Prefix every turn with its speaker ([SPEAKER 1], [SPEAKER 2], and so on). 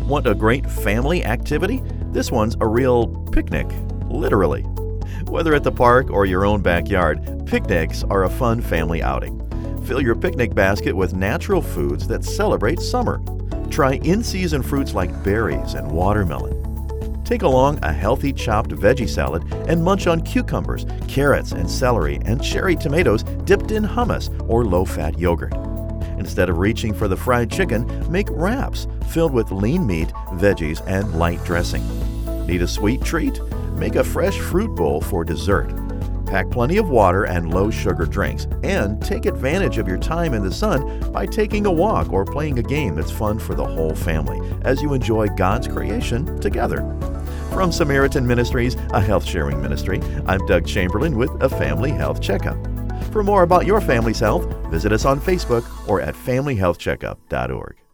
[SPEAKER 1] Want a great family activity? This one's a real picnic, literally. Whether at the park or your own backyard, picnics are a fun family outing. Fill your picnic basket with natural foods that celebrate summer. Try in-season fruits like berries and watermelon. Take along a healthy chopped veggie salad and munch on cucumbers, carrots, and celery and cherry tomatoes dipped in hummus or low-fat yogurt. Instead of reaching for the fried chicken, make wraps filled with lean meat, veggies, and light dressing. Need a sweet treat? Make a fresh fruit bowl for dessert. Pack plenty of water and low-sugar drinks, and take advantage of your time in the sun by taking a walk or playing a game that's fun for the whole family as you enjoy God's creation together. From Samaritan Ministries, a health-sharing ministry, I'm Doug Chamberlain with a Family Health Checkup. For more about your family's health, visit us on Facebook or at familyhealthcheckup.org.